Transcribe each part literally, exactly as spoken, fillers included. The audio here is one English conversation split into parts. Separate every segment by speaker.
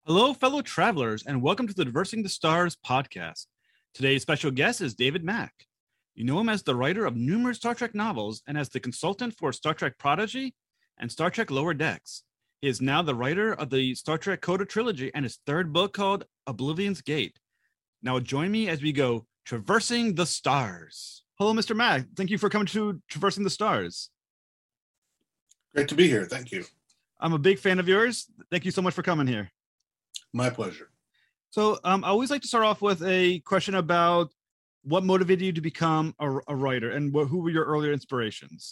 Speaker 1: Hello, fellow travelers, and welcome to the Diversing the Stars podcast. Today's special guest is David Mack. You know him as the writer of numerous Star Trek novels and as the consultant for Star Trek Prodigy and Star Trek Lower Decks. He is now the writer of the Star Trek Coda trilogy and his third book called Oblivion's Gate. Now join me as we go Traversing the Stars. Hello, Mister Mack. Thank you for coming to Traversing the Stars.
Speaker 2: Great to be here. Thank you.
Speaker 1: I'm a big fan of yours. Thank you so much for coming here.
Speaker 2: My pleasure.
Speaker 1: So um, I always like to start off with a question about what motivated you to become a, a writer and what, who were your earlier inspirations?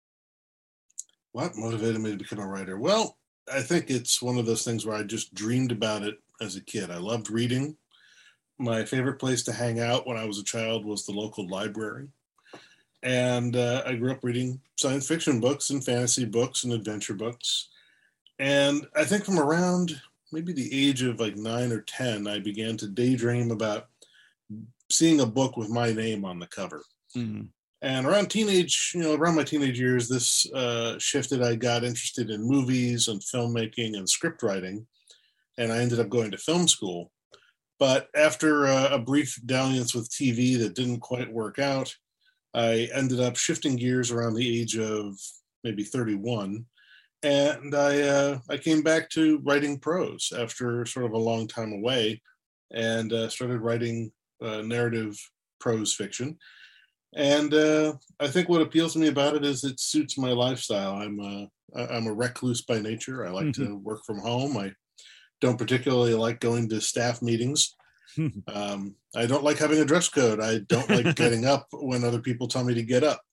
Speaker 2: What motivated me to become a writer? Well, I think it's one of those things where I just dreamed about it as a kid. I loved reading. My favorite place to hang out when I was a child was the local library. And uh, I grew up reading science fiction books and fantasy books and adventure books. And I think from around maybe the age of like nine or ten, I began to daydream about seeing a book with my name on the cover. Mm-hmm. And around teenage, you know, around my teenage years, this uh, shifted. I got interested in movies and filmmaking and script writing, and I ended up going to film school. But after uh, a brief dalliance with T V that didn't quite work out, I ended up shifting gears around the age of maybe thirty-one. And I uh, I came back to writing prose after sort of a long time away, and uh, started writing uh, narrative prose fiction. And uh, I think what appeals to me about it is it suits my lifestyle. I'm a, I'm a recluse by nature. I like mm-hmm. to work from home. I don't particularly like going to staff meetings. um, I don't like having a dress code. I don't like getting up when other people tell me to get up.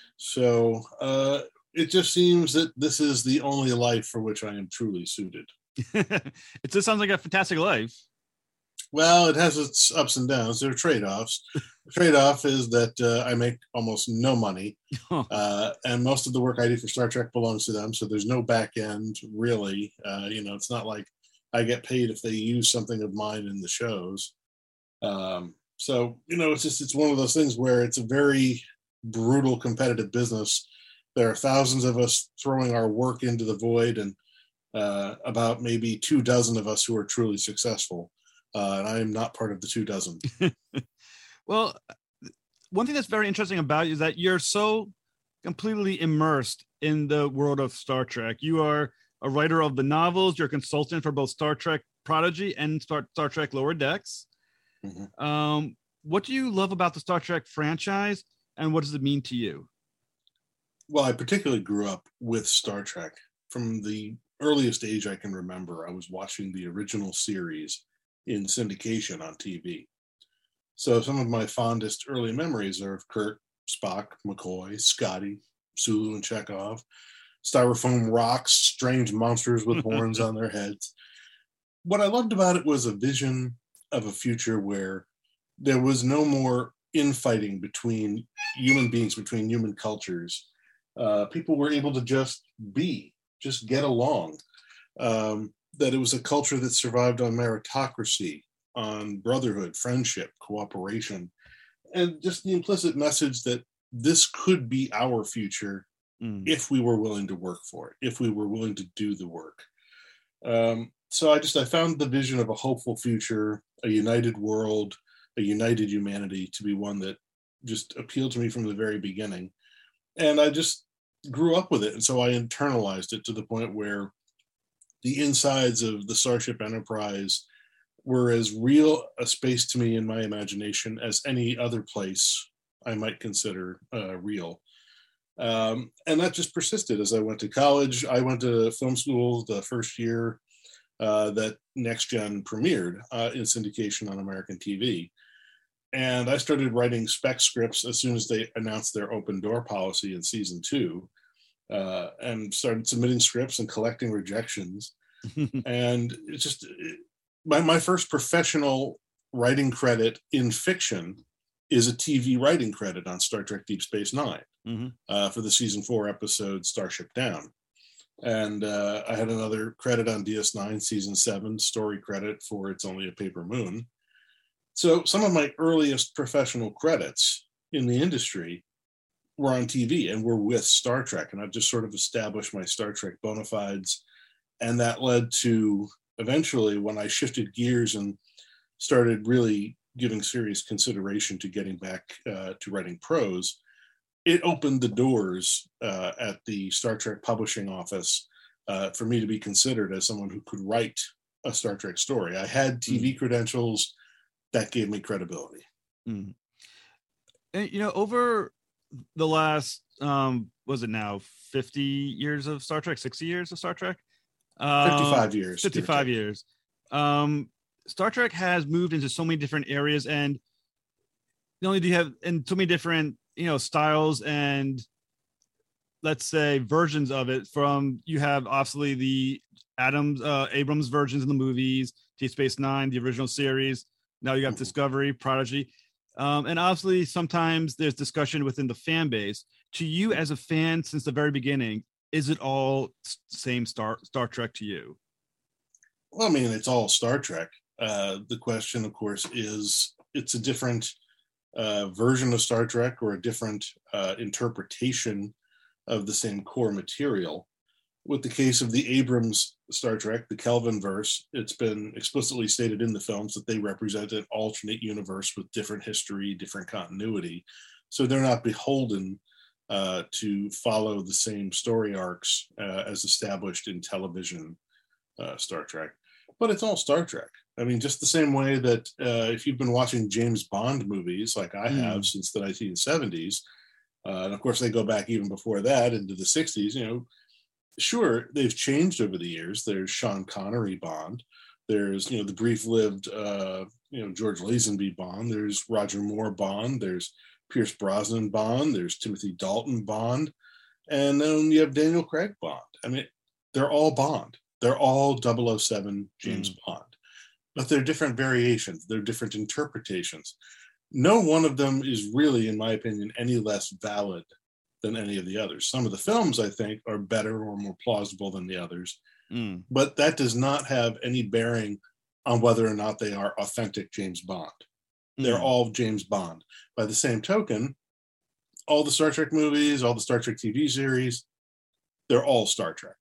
Speaker 2: So uh, it just seems that this is the only life for which I am truly suited.
Speaker 1: It just sounds like a fantastic life.
Speaker 2: Well, it has its ups and downs. There are trade-offs. The trade-off is that uh, I make almost no money, uh, and most of the work I do for Star Trek belongs to them, so there's no back end, really. Uh, you know, it's not like I get paid if they use something of mine in the shows. Um, so, you know, it's just, it's one of those things where it's a very brutal competitive business. There are thousands of us throwing our work into the void, and uh, about maybe two dozen of us who are truly successful. Uh, and I am not part of the two dozen.
Speaker 1: Well, one thing that's very interesting about you is that you're so completely immersed in the world of Star Trek. You are a writer of the novels. You're a consultant for both Star Trek Prodigy and Star, Star Trek Lower Decks. Mm-hmm. Um, what do you love about the Star Trek franchise, and what does it mean to you?
Speaker 2: Well, I particularly grew up with Star Trek. From the earliest age I can remember, I was watching the original series in syndication on T V. So some of my fondest early memories are of Kirk, Spock, McCoy, Scotty, Sulu, and Chekhov, styrofoam rocks, strange monsters with horns on their heads. What I loved about it was a vision of a future where there was no more infighting between human beings, between human cultures. Uh, people were able to just be, just get along. Um, that it was a culture that survived on meritocracy, on brotherhood, friendship, cooperation, and just the implicit message that this could be our future mm. if we were willing to work for it, if we were willing to do the work. Um, so I just, I found the vision of a hopeful future, a united world, a united humanity to be one that just appealed to me from the very beginning. And I just grew up with it. And so I internalized it to the point where the insides of the Starship Enterprise were as real a space to me in my imagination as any other place I might consider uh, real. Um, and that just persisted as I went to college. I went to film school the first year uh, that Next Gen premiered uh, in syndication on American T V. And I started writing spec scripts as soon as they announced their open door policy in season two. Uh, and started submitting scripts and collecting rejections. And it's just it, my, my first professional writing credit in fiction is a T V writing credit on Star Trek Deep Space Nine mm-hmm. uh, for the season four episode Starship Down. And uh, I had another credit on D S nine season seven, story credit for It's Only a Paper Moon. So some of my earliest professional credits in the industry were on T V and were with Star Trek. And I've just sort of established my Star Trek bona fides. And that led to eventually, when I shifted gears and started really giving serious consideration to getting back uh, to writing prose, it opened the doors uh, at the Star Trek publishing office uh, for me to be considered as someone who could write a Star Trek story. I had T V mm. credentials that gave me credibility.
Speaker 1: Mm. And, you know, over the last, um, was it now fifty years of Star Trek, sixty years of Star Trek?
Speaker 2: Um, fifty-five years.
Speaker 1: fifty-five years. Um, Star Trek has moved into so many different areas, and not only do you have and so many different, you know, styles and, let's say, versions of it. From you have obviously the Adams uh, Abrams versions in the movies, Deep Space Nine, the original series. Now you got mm-hmm. Discovery, Prodigy, um, and obviously sometimes there's discussion within the fan base. To you as a fan since the very beginning, is it all same Star Star Trek to you?
Speaker 2: Well, I mean, it's all Star Trek. Uh, the question, of course, is it's a different uh, version of Star Trek or a different uh, interpretation of the same core material. With the case of the Abrams Star Trek, the Kelvin verse, it's been explicitly stated in the films that they represent an alternate universe with different history, different continuity. So they're not beholden uh, to follow the same story arcs uh, as established in television uh, Star Trek. But it's all Star Trek. I mean, just the same way that uh, if you've been watching James Bond movies like I have mm. since the nineteen seventies, uh, and of course they go back even before that into the sixties, you know, sure, they've changed over the years. There's Sean Connery Bond. There's, you know, the brief-lived, uh, you know, George Lazenby Bond. There's Roger Moore Bond. There's Pierce Brosnan Bond. There's Timothy Dalton Bond. And then you have Daniel Craig Bond. I mean, they're all Bond. They're all double oh seven James mm. Bond. But they're different variations. They're different interpretations. No one of them is really, in my opinion, any less valid than any of the others. Some of the films, I think, are better or more plausible than the others. Mm. But that does not have any bearing on whether or not they are authentic James Bond. Mm. They're all James Bond. By the same token, all the Star Trek movies, all the Star Trek T V series, they're all Star Trek.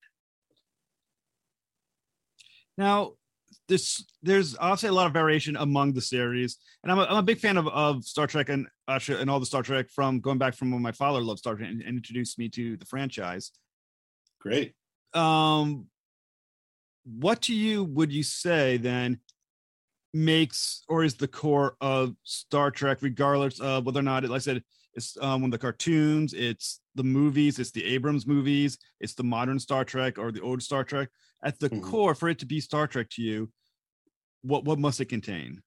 Speaker 1: Now, this there's obviously a lot of variation among the series, and I'm a, I'm a big fan of, of Star Trek and actually and all the Star Trek from going back from when my father loved Star Trek and, and introduced me to the franchise.
Speaker 2: Great.
Speaker 1: Um, what to you would you say then makes or is the core of Star Trek, regardless of whether or not, it, like I said, it's um, one of the cartoons, it's the movies, it's the Abrams movies, it's the modern Star Trek or the old Star Trek. At the mm-hmm. core, for it to be Star Trek to you, what what must it contain?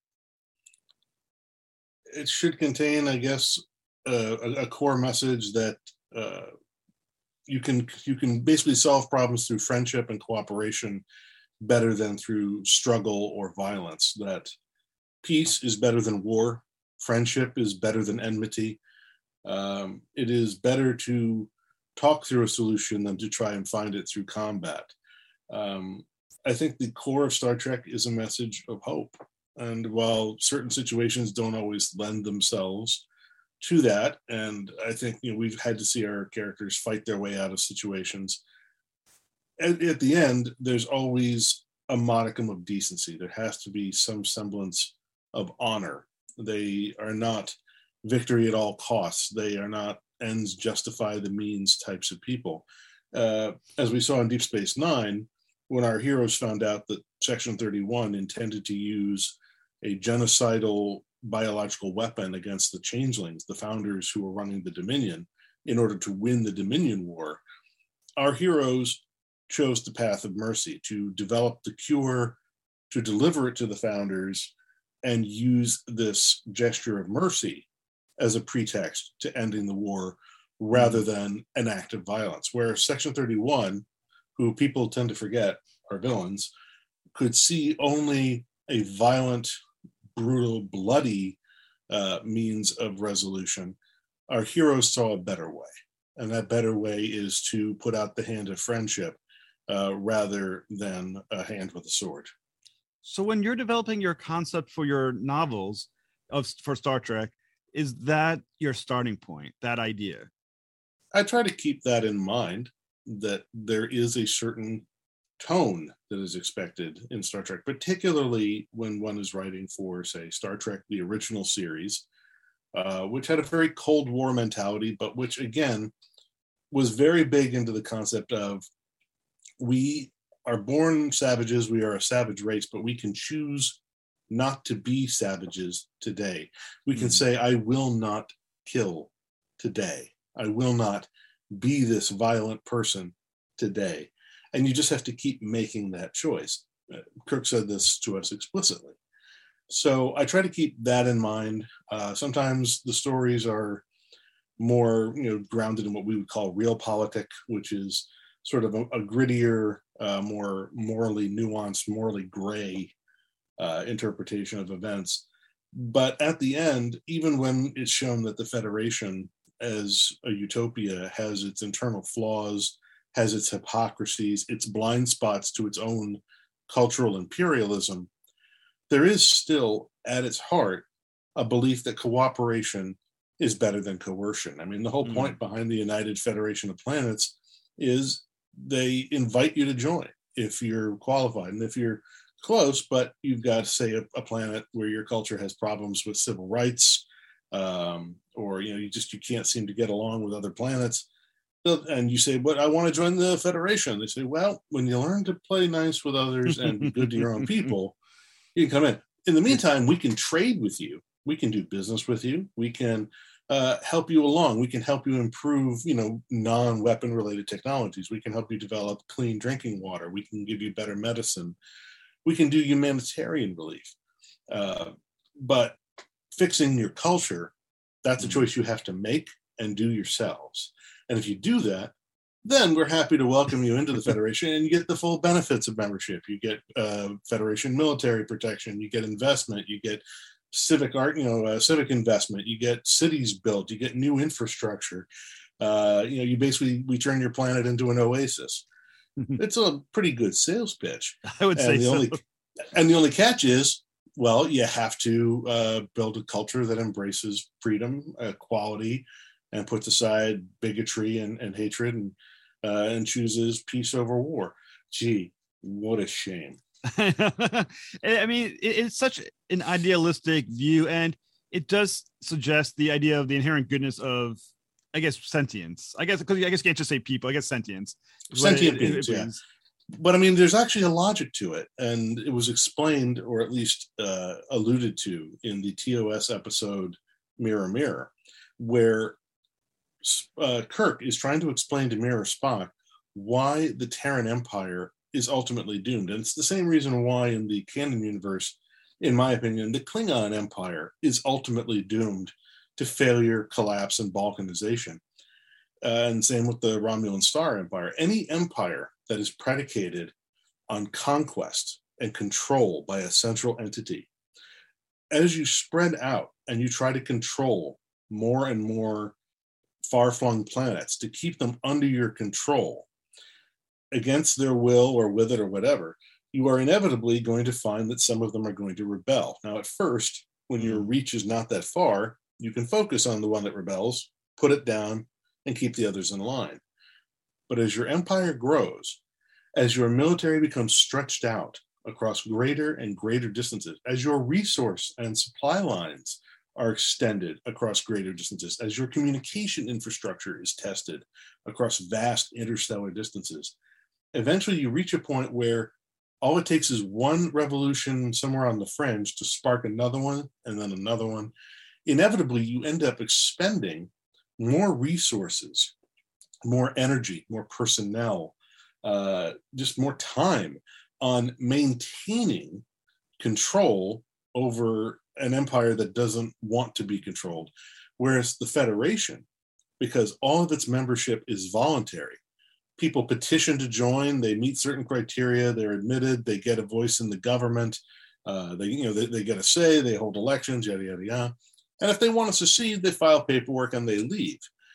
Speaker 2: It should contain, I guess, uh, a, a core message that uh, you can you can basically solve problems through friendship and cooperation better than through struggle or violence. That peace is better than war. Friendship is better than enmity. Um, it is better to talk through a solution than to try and find it through combat. Um, I think the core of Star Trek is a message of hope. And while certain situations don't always lend themselves to that, and I think, you know, we've had to see our characters fight their way out of situations, at, at the end, there's always a modicum of decency. There has to be some semblance of honor. They are not victory at all costs. They are not ends justify the means types of people. Uh, as we saw in Deep Space Nine, when our heroes found out that Section thirty-one intended to use a genocidal biological weapon against the changelings, the founders who were running the Dominion, in order to win the Dominion War, our heroes chose the path of mercy to develop the cure, to deliver it to the founders, and use this gesture of mercy as a pretext to ending the war rather than an act of violence. Where Section thirty-one, who people tend to forget are villains, could see only a violent, brutal, bloody uh, means of resolution. Our heroes saw a better way. And that better way is to put out the hand of friendship uh, rather than a hand with a sword.
Speaker 1: So when you're developing your concept for your novels of for Star Trek, is that your starting point, that idea?
Speaker 2: I try to keep that in mind, that there is a certain tone that is expected in Star Trek, particularly when one is writing for, say, Star Trek, the original series, uh, which had a very Cold War mentality, but which, again, was very big into the concept of we are born savages, we are a savage race, but we can choose not to be savages today. We can mm. say, I will not kill today. I will not be this violent person today. And you just have to keep making that choice. Kirk said this to us explicitly. So I try to keep that in mind. Uh, sometimes the stories are more, you know, grounded in what we would call realpolitik, which is sort of a, a grittier, uh, more morally nuanced, morally gray uh, interpretation of events. But at the end, even when it's shown that the Federation as a utopia has its internal flaws, has its hypocrisies, its blind spots to its own cultural imperialism, there is still at its heart a belief that cooperation is better than coercion. I mean, the whole mm. point behind the United Federation of Planets is they invite you to join if you're qualified. And if you're close, but you've got, say, a, a planet where your culture has problems with civil rights, um, or, you know, you just, you can't seem to get along with other planets, and you say, but I want to join the Federation. They say, well, when you learn to play nice with others and be good to your own people, you can come in. In the meantime, we can trade with you. We can do business with you. We can uh, help you along. We can help you improve, you know, non-weapon related technologies. We can help you develop clean drinking water. We can give you better medicine. We can do humanitarian relief. Uh, but fixing your culture, that's a choice you have to make and do yourselves. And if you do that, then we're happy to welcome you into the Federation and you get the full benefits of membership. You get uh, Federation military protection, you get investment, you get civic art, you know, uh, civic investment, you get cities built, you get new infrastructure. Uh, you know, you basically, we turn your planet into an oasis. It's a pretty good sales pitch.
Speaker 1: I would
Speaker 2: and
Speaker 1: say
Speaker 2: the
Speaker 1: so.
Speaker 2: Only, and the only catch is, well, you have to uh, build a culture that embraces freedom, equality, and puts aside bigotry and, and hatred and uh, and chooses peace over war. Gee, what a shame.
Speaker 1: I mean, it, it's such an idealistic view, and it does suggest the idea of the inherent goodness of, I guess, sentience. I guess, because I guess you can't just say people, I guess sentience.
Speaker 2: Sentient it, beings, it, it yeah. But I mean, there's actually a logic to it, and it was explained, or at least uh, alluded to, in the T O S episode Mirror Mirror, where uh, Kirk is trying to explain to Mirror Spock why the Terran Empire is ultimately doomed. And it's the same reason why in the canon universe, in my opinion, the Klingon Empire is ultimately doomed to failure, collapse, and balkanization. Uh, and same with the Romulan Star Empire. Any empire that is predicated on conquest and control by a central entity, as you spread out and you try to control more and more far-flung planets to keep them under your control, against their will or with it or whatever, you are inevitably going to find that some of them are going to rebel. Now, at first, when your reach is not that far, you can focus on the one that rebels, put it down, and keep the others in line. But as your empire grows, as your military becomes stretched out across greater and greater distances, as your resource and supply lines are extended across greater distances, as your communication infrastructure is tested across vast interstellar distances, eventually you reach a point where all it takes is one revolution somewhere on the fringe to spark another one and then another one. Inevitably, you end up expending more resources, more energy, more personnel, uh, just more time on maintaining control over an empire that doesn't want to be controlled. Whereas the Federation, because all of its membership is voluntary, people petition to join, they meet certain criteria, they're admitted, they get a voice in the government, uh, they, you know, they, they get a say, they hold elections, yada, yada, yada. And if they want to secede, they file paperwork and they leave.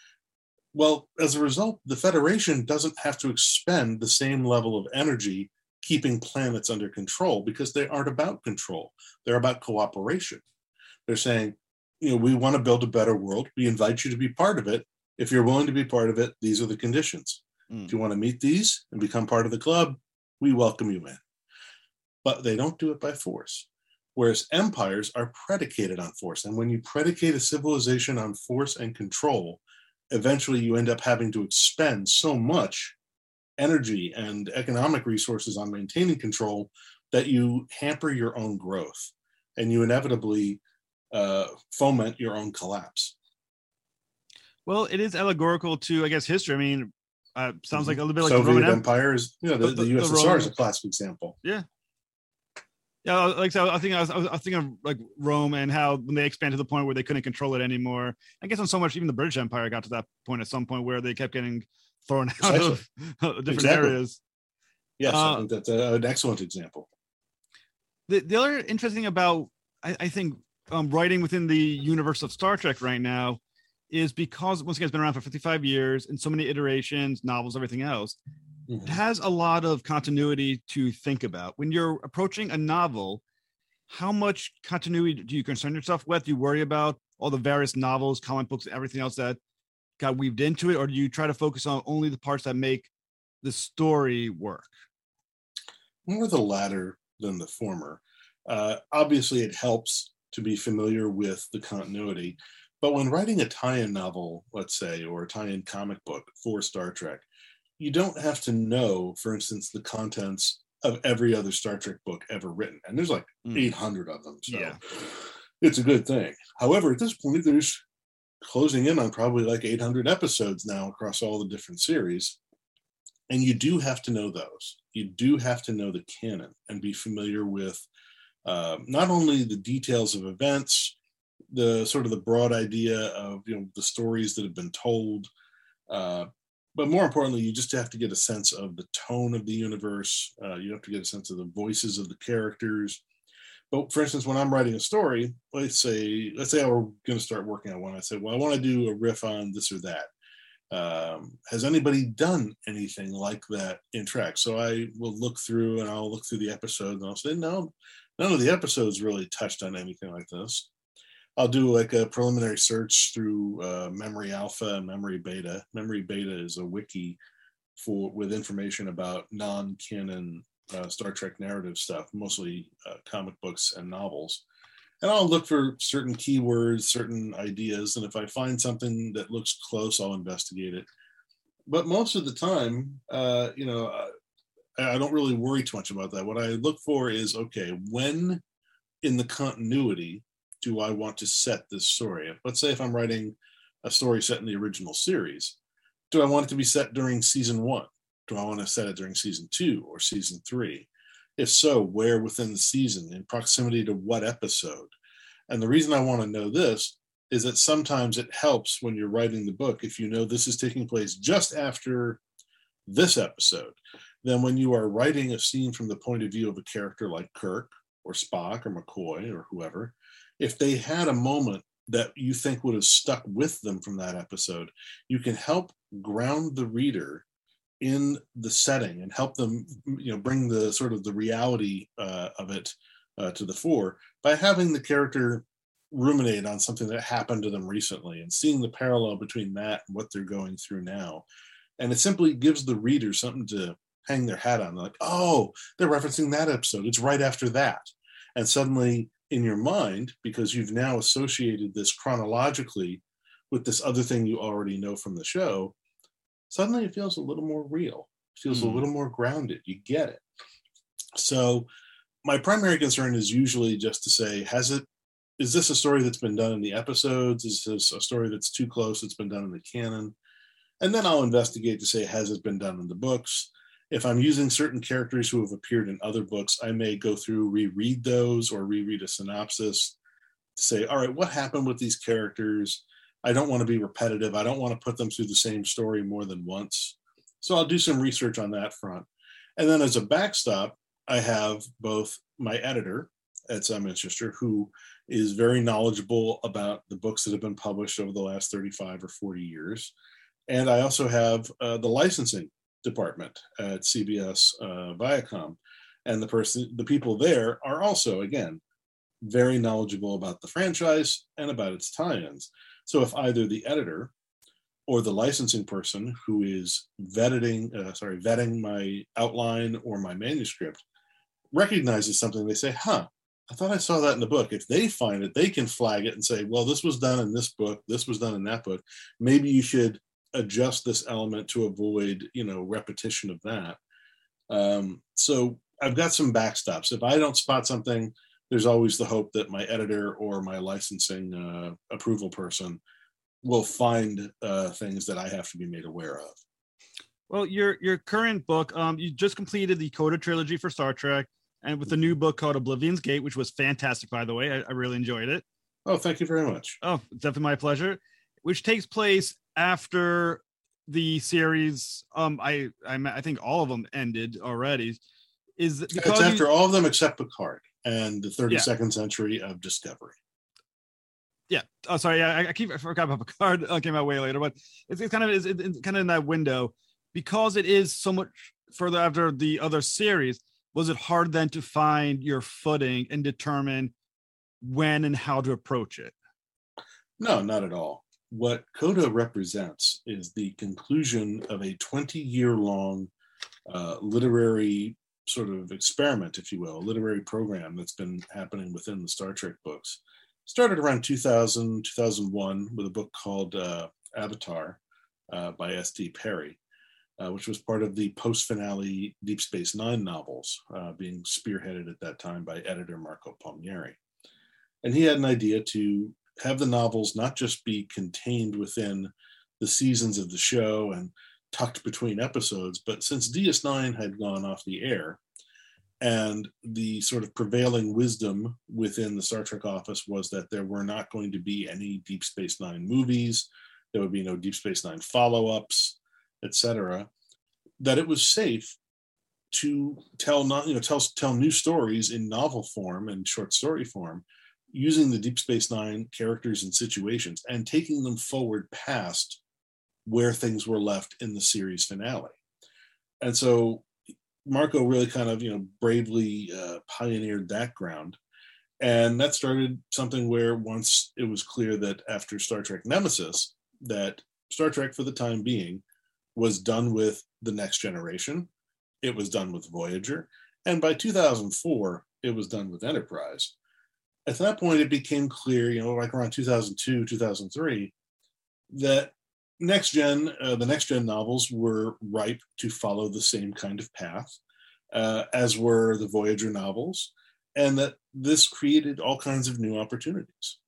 Speaker 2: Well, as a result, the Federation doesn't have to expend the same level of energy keeping planets under control because they aren't about control. They're about cooperation. They're saying, you know, we want to build a better world. We invite you to be part of it. If you're willing to be part of it, these are the conditions. Mm. If you want to meet these and become part of the club, we welcome you in. But they don't do it by force. Whereas empires are predicated on force. And when you predicate a civilization on force and control, eventually you end up having to expend so much energy and economic resources on maintaining control that you hamper your own growth and you inevitably uh, foment your own collapse.
Speaker 1: Well, it is allegorical to, I guess, history. I mean, uh, sounds mm-hmm. like a little bit like
Speaker 2: Soviet
Speaker 1: the Roman
Speaker 2: Empire is, you know, the, the, the U S S R the Roman... is a classic example.
Speaker 1: Yeah. Yeah, like so, I think I was, I was thinking of like Rome and how when they expanded to the point where they couldn't control it anymore. I guess on so much, even the British Empire got to that point at some point where they kept getting thrown out exactly. of different exactly. areas.
Speaker 2: Yes, uh, I think that's a, an excellent example.
Speaker 1: The, the other interesting about, I, I think, um, writing within the universe of Star Trek right now is because, once again, it's been around for fifty-five years and so many iterations, novels, everything else, mm-hmm. it has a lot of continuity to think about. When you're approaching a novel, how much continuity do you concern yourself with? Do you worry about all the various novels, comic books, everything else that got weaved into it? Or do you try to focus on only the parts that make the story work?
Speaker 2: More the latter than the former. Uh, obviously, it helps to be familiar with the continuity. But when writing a tie-in novel, let's say, or a tie-in comic book for Star Trek, you don't have to know, for instance, the contents of every other Star Trek book ever written. And there's like mm. eight hundred of them. So yeah. It's a good thing. However, at this point, there's closing in on probably like eight hundred episodes now across all the different series. And you do have to know those. You do have to know the canon and be familiar with uh, not only the details of events, the sort of the broad idea of, you know, the stories that have been told, uh, but more importantly, you just have to get a sense of the tone of the universe. Uh, you have to get a sense of the voices of the characters. But for instance, when I'm writing a story, let's say let's say I were going to start working on one. I said, well, I want to do a riff on this or that. Um, has anybody done anything like that in Trek? So I will look through and I'll look through the episodes and I'll say, no, none of the episodes really touched on anything like this. I'll do like a preliminary search through uh, Memory Alpha and Memory Beta. Memory Beta is a wiki for with information about non-canon uh, Star Trek narrative stuff, mostly uh, comic books and novels. And I'll look for certain keywords, certain ideas, and if I find something that looks close, I'll investigate it. But most of the time, uh, you know, I, I don't really worry too much about that. What I look for is, okay, when in the continuity do I want to set this story? Let's say if I'm writing a story set in the original series, do I want it to be set during season one? Do I want to set it during season two or season three? If so, where within the season, in proximity to what episode? And the reason I want to know this is that sometimes it helps when you're writing the book, if you know this is taking place just after this episode, then when you are writing a scene from the point of view of a character like Kirk or Spock or McCoy or whoever, if they had a moment that you think would have stuck with them from that episode, you can help ground the reader in the setting and help them, you know, bring the sort of the reality uh, of it uh, to the fore by having the character ruminate on something that happened to them recently and seeing the parallel between that and what they're going through now. And it simply gives the reader something to hang their hat on. They're like, oh, they're referencing that episode. It's right after that. And suddenly in your mind, because you've now associated this chronologically with this other thing you already know from the show, suddenly it feels a little more real. It feels mm. a little more grounded. You get it. So my primary concern is usually just to say, has it, is this a story that's been done in the episodes? Is this a story that's too close that's been done in the canon? And then I'll investigate to say, has it been done in the books? If I'm using certain characters who have appeared in other books, I may go through, reread those or reread a synopsis to say, all right, what happened with these characters? I don't want to be repetitive. I don't want to put them through the same story more than once. So I'll do some research on that front. And then as a backstop, I have both my editor at Sam Manchester, who is very knowledgeable about the books that have been published over the last thirty-five or forty years. And I also have uh, the licensing department at C B S uh, Viacom. And the person, the people there are also, again, very knowledgeable about the franchise and about its tie-ins. So if either the editor or the licensing person who is vetting, uh, sorry, vetting my outline or my manuscript recognizes something. They say, huh, I thought I saw that in the book. If they find it, they can flag it and say, well, this was done in this book, this was done in that book. Maybe you should adjust this element to avoid, you know, repetition of that. Um, so I've got some backstops. If I don't spot something, there's always the hope that my editor or my licensing uh, approval person will find uh, things that I have to be made aware of.
Speaker 1: Well, your your current book, um, you just completed the Coda trilogy for Star Trek, and with a new book called Oblivion's Gate, which was fantastic, by the way. I, I really enjoyed it.
Speaker 2: Oh, thank you very much.
Speaker 1: Oh, it's definitely my pleasure. Which takes place after the series. Um, I I, I think all of them ended already. Is because
Speaker 2: it's after
Speaker 1: you,
Speaker 2: all of them except Picard and the thirty-second
Speaker 1: yeah.
Speaker 2: century of Discovery.
Speaker 1: Yeah. Oh, sorry. I, I keep I forgot about Picard. It came out way later, but it's, it's kind of it's, it's kind of in that window because it is so much further after the other series. Was it hard then to find your footing and determine when and how to approach it?
Speaker 2: No, not at all. What Coda represents is the conclusion of a twenty-year-long uh, literary sort of experiment, if you will, a literary program that's been happening within the Star Trek books. Started around two thousand, two thousand one with a book called uh, Avatar uh, by S D Perry, uh, which was part of the post-finale Deep Space Nine novels, uh, being spearheaded at that time by editor Marco Palmieri. And he had an idea to have the novels not just be contained within the seasons of the show and tucked between episodes, but since D S nine had gone off the air, and the sort of prevailing wisdom within the Star Trek office was that there were not going to be any Deep Space Nine movies, there would be no Deep Space Nine follow-ups, et cetera, that it was safe to tell not, you know, tell tell new stories in novel form and short story form, using the Deep Space Nine characters and situations and taking them forward past where things were left in the series finale. And so Marco really kind of, you know, bravely uh, pioneered that ground. And that started something where once it was clear that after Star Trek Nemesis, that Star Trek for the time being was done with The Next Generation, it was done with Voyager, and by two thousand four, it was done with Enterprise. At that point, it became clear, you know, like around two thousand two, two thousand three, that next gen, uh, the next gen novels were ripe to follow the same kind of path uh, as were the Voyager novels, and that this created all kinds of new opportunities.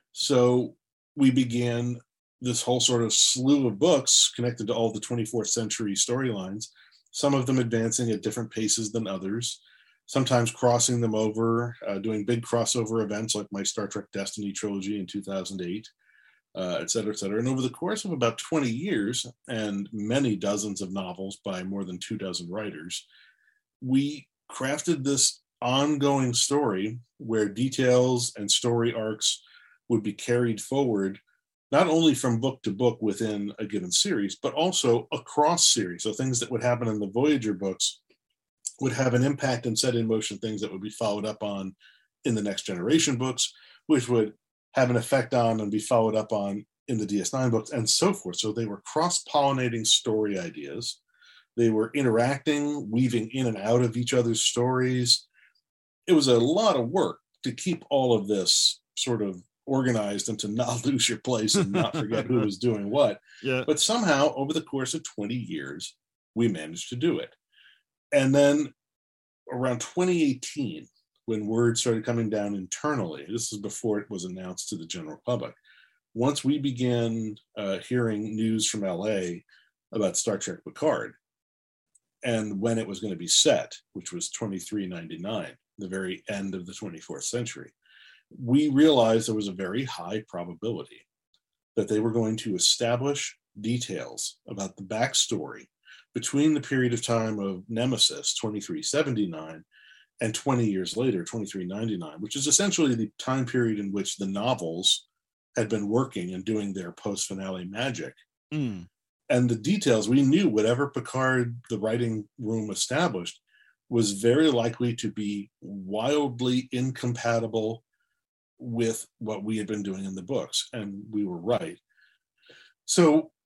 Speaker 2: So we began this whole sort of slew of books connected to all the twenty-fourth century storylines, some of them advancing at different paces than others, sometimes crossing them over, uh, doing big crossover events like my Star Trek Destiny trilogy in two thousand eight. Uh, et cetera, et cetera. And over the course of about twenty years and many dozens of novels by more than two dozen writers, we crafted this ongoing story where details and story arcs would be carried forward, not only from book to book within a given series, but also across series. So things that would happen in the Voyager books would have an impact and set in motion things that would be followed up on in the Next Generation books, which would have an effect on and be followed up on in the D S nine books, and so forth. So they were cross-pollinating story ideas. They were interacting, weaving in and out of each other's stories. It was a lot of work to keep all of this sort of organized and to not lose your place and not forget who was doing what.
Speaker 1: Yeah.
Speaker 2: But somehow, over the course of twenty years, we managed to do it. And then around twenty eighteen, when word started coming down internally, this is before it was announced to the general public, once we began uh, hearing news from L A about Star Trek Picard and when it was going to be set, which was twenty-three ninety-nine, the very end of the twenty-fourth century, we realized there was a very high probability that they were going to establish details about the backstory between the period of time of Nemesis, twenty-three seventy-nine, and twenty years later, twenty-three ninety-nine, which is essentially the time period in which the novels had been working and doing their post-finale magic.
Speaker 1: Mm.
Speaker 2: And the details, we knew whatever Picard, the writing room established, was very likely to be wildly incompatible with what we had been doing in the books. And we were right. So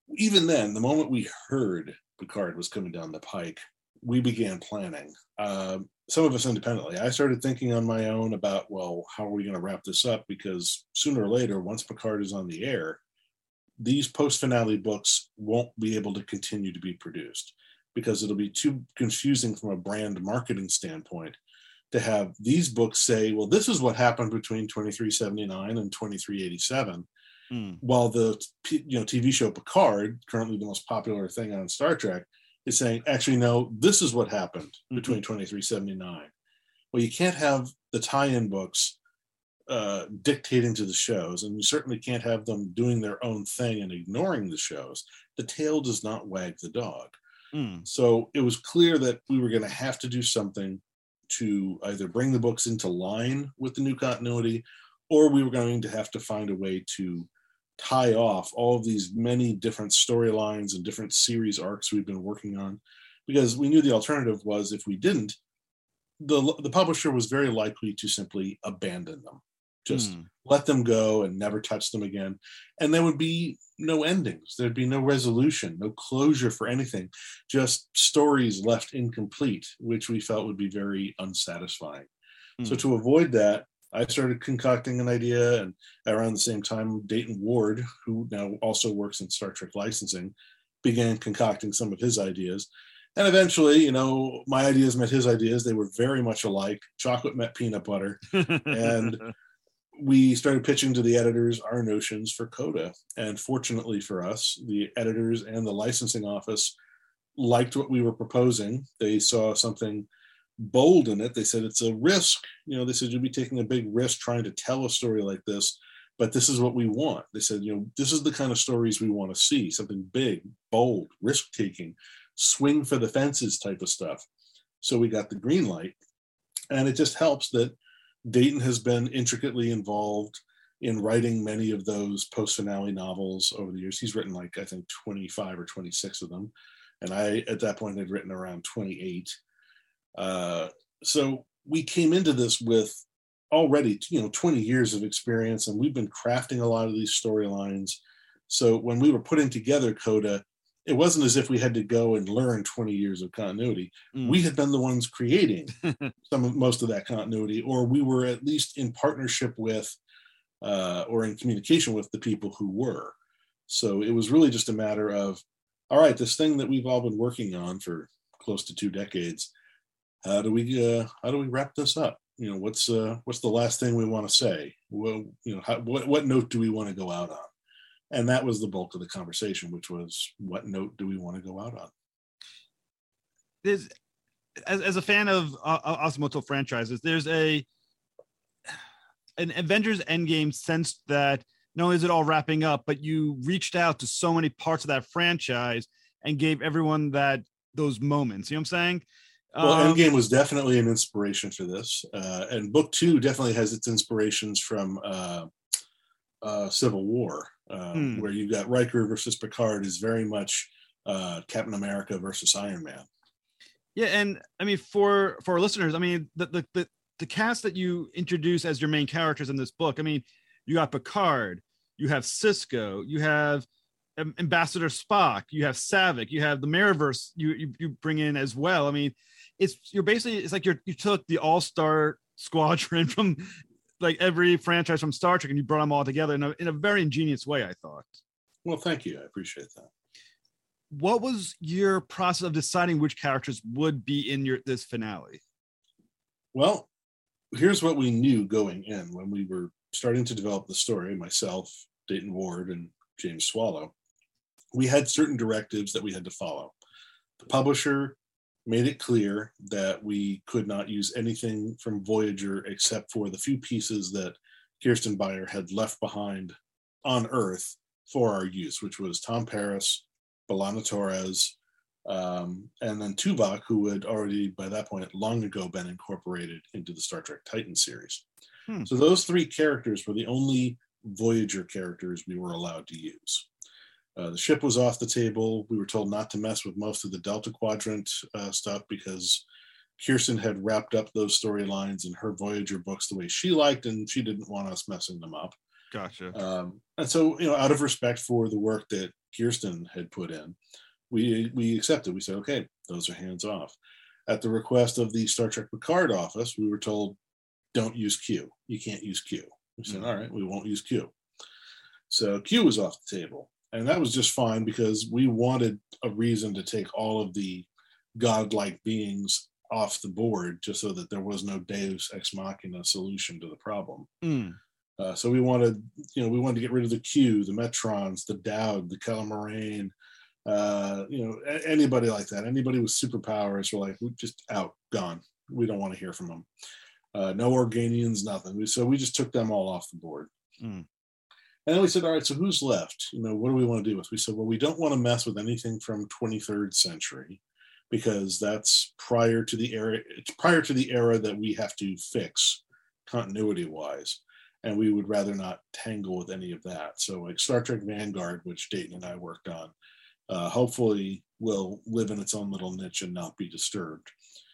Speaker 2: even then, the moment we heard Picard was coming down the pike, we began planning. Uh, some of us independently. I started thinking on my own about, well, how are we going to wrap this up? Because sooner or later, once Picard is on the air, these post-finale books won't be able to continue to be produced because it'll be too confusing from a brand marketing standpoint to have these books say, well, this is what happened between twenty-three seventy-nine and twenty-three eighty-seven. Mm. While the you know T V show Picard, currently the most popular thing on Star Trek, is saying, actually, no, this is what happened mm-hmm. between twenty-three seventy-nine. Well, you can't have the tie-in books uh, dictating to the shows, and you certainly can't have them doing their own thing and ignoring the shows. The tail does not wag the dog. Mm. So it was clear that we were going to have to do something to either bring the books into line with the new continuity, or we were going to have to find a way to tie off all of these many different storylines and different series arcs we've been working on, because we knew the alternative was, if we didn't, the the publisher was very likely to simply abandon them, just mm. let them go and never touch them again, and there would be no endings, there'd be no resolution, no closure for anything, just stories left incomplete, which we felt would be very unsatisfying. Mm. So to avoid that, I started concocting an idea, and around the same time, Dayton Ward, who now also works in Star Trek licensing, began concocting some of his ideas. And eventually, you know, my ideas met his ideas. They were very much alike. Chocolate met peanut butter. And we started pitching to the editors our notions for Coda. And fortunately for us, the editors and the licensing office liked what we were proposing. They saw something bold in it. They said it's a risk. You know, they said you'll be taking a big risk trying to tell a story like this, but this is what we want. They said, you know, this is the kind of stories we want to see, something big, bold, risk-taking, swing for the fences type of stuff. So we got the green light, and it just helps that Dayton has been intricately involved in writing many of those post-finale novels over the years. He's written like, I think, twenty-five or twenty-six of them, and I, at that point, had written around twenty-eight. Uh, so we came into this with already, you know, twenty years of experience, and we've been crafting a lot of these storylines. So when we were putting together Coda, it wasn't as if we had to go and learn twenty years of continuity. Mm. We had been the ones creating some of most of that continuity, or we were at least in partnership with uh, or in communication with the people who were. So it was really just a matter of, all right, this thing that we've all been working on for close to two decades, How do we uh, how do we wrap this up? You know, what's uh, what's the last thing we want to say? Well, you know, how, what what note do we want to go out on? And that was the bulk of the conversation, which was, what note do we want to go out on?
Speaker 1: There's, as as a fan of uh, Osmoto franchises, there's a an Avengers Endgame sense that not only is it all wrapping up, but you reached out to so many parts of that franchise and gave everyone that those moments. You know what I'm saying?
Speaker 2: Well, um, Endgame was definitely an inspiration for this. Uh, and book two definitely has its inspirations from uh, uh, Civil War, uh, hmm. where you've got Riker versus Picard is very much uh, Captain America versus Iron Man.
Speaker 1: Yeah, and I mean, for for our listeners, I mean, the, the, the, the cast that you introduce as your main characters in this book, I mean, you got Picard, you have Cisco, you have Ambassador Spock, you have Savick, you have the Mirrorverse you, you you bring in as well. I mean, it's you're basically it's like you're you took the all-star squadron from like every franchise from Star Trek and you brought them all together in a in a very ingenious way, I thought.
Speaker 2: Well, thank you. I appreciate that.
Speaker 1: What was your process of deciding which characters would be in your this finale?
Speaker 2: Well, here's what we knew going in when we were starting to develop the story, myself, Dayton Ward, and James Swallow. We had certain directives that we had to follow. The publisher made it clear that we could not use anything from Voyager except for the few pieces that Kirsten Beyer had left behind on Earth for our use, which was Tom Paris, B'Elanna Torres, um, and then Tuvok, who had already, by that point, long ago been incorporated into the Star Trek Titan series. Hmm. So those three characters were the only Voyager characters we were allowed to use. Uh, the ship was off the table. We were told not to mess with most of the Delta Quadrant uh, stuff because Kirsten had wrapped up those storylines in her Voyager books the way she liked, and she didn't want us messing them up.
Speaker 1: Gotcha.
Speaker 2: Um, and so, you know, out of respect for the work that Kirsten had put in, we we accepted. We said, okay, those are hands off. At the request of the Star Trek Picard office, we were told, don't use Q. You can't use Q. We said, mm-hmm. all right, we won't use Q. So Q was off the table. And that was just fine because we wanted a reason to take all of the godlike beings off the board just so that there was no Deus Ex Machina solution to the problem. Mm. Uh, so we wanted, you know, we wanted to get rid of the Q, the Metrons, the Dowd, the Calamarain, uh, you know, a- anybody like that. Anybody with superpowers were like, we're just out, gone. We don't want to hear from them. Uh, no Organians, nothing. We, so we just took them all off the board. Mm. And then we said, all right, so who's left? You know, what do we want to do with? We said, well, we don't want to mess with anything from twenty-third century because that's prior to the era, it's prior to the era that we have to fix continuity-wise. And we would rather not tangle with any of that. So like Star Trek Vanguard, which Dayton and I worked on, uh, hopefully will live in its own little niche and not be disturbed.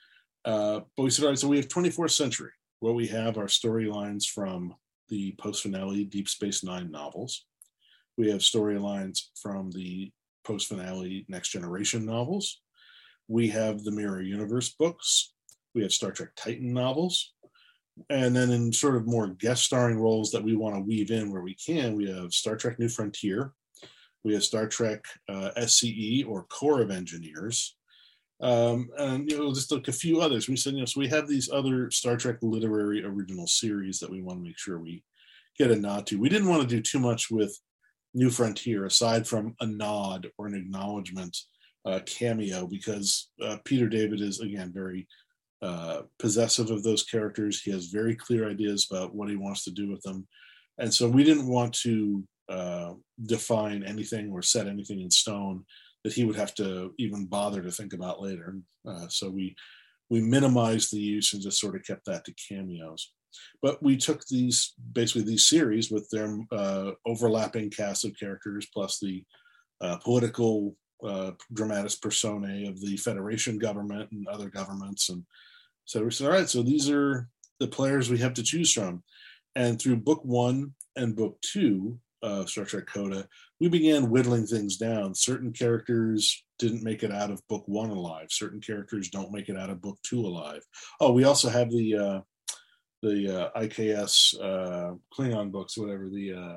Speaker 2: Uh, but we said, all right, so we have twenty-fourth century. What we have are storylines from the post-finale Deep Space Nine novels. We have storylines from the post-finale Next Generation novels. We have the Mirror Universe books. We have Star Trek Titan novels. And then in sort of more guest starring roles that we want to weave in where we can, we have Star Trek New Frontier. We have Star Trek uh, S C E or Corps of Engineers. Um, and, you know, just like a few others. We said, you know, so we have these other Star Trek literary original series that we want to make sure we get a nod to. We didn't want to do too much with New Frontier, aside from a nod or an acknowledgement uh, cameo, because uh, Peter David is, again, very uh, possessive of those characters. He has very clear ideas about what he wants to do with them. And so we didn't want to uh, define anything or set anything in stone that he would have to even bother to think about later. Uh, so we we minimized the use and just sort of kept that to cameos. But we took these, basically these series with their uh, overlapping cast of characters, plus the uh, political uh, dramatis personae of the Federation government and other governments. And so we said, all right, so these are the players we have to choose from. And through book one and book two, Uh, Star Trek Coda, we began whittling things down. Certain characters didn't make it out of book one alive. Certain characters don't make it out of book two alive. Oh, we also have the uh, the uh, I K S uh, Klingon books, whatever the uh,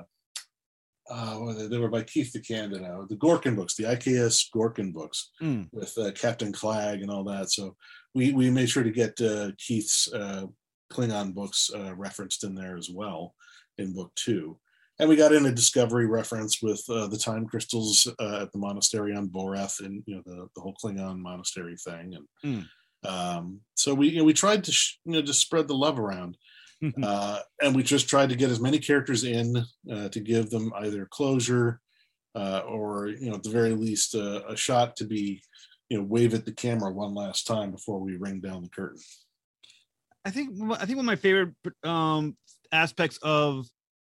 Speaker 2: uh, what they? they were by Keith DeCandido, the Gorkin books, the I K S Gorkin books mm. with uh, Captain Clag and all that. So we we made sure to get uh, Keith's uh, Klingon books uh, referenced in there as well in book two. And we got in a Discovery reference with uh, the time crystals uh, at the monastery on Boreth, and you know the, the whole Klingon monastery thing. And mm. um, so we you know, we tried to sh- you know just spread the love around, uh, and we just tried to get as many characters in uh, to give them either closure uh, or you know at the very least uh, a shot to be you know wave at the camera one last time before we ring down the curtain.
Speaker 1: I think I think one of my favorite um, aspects of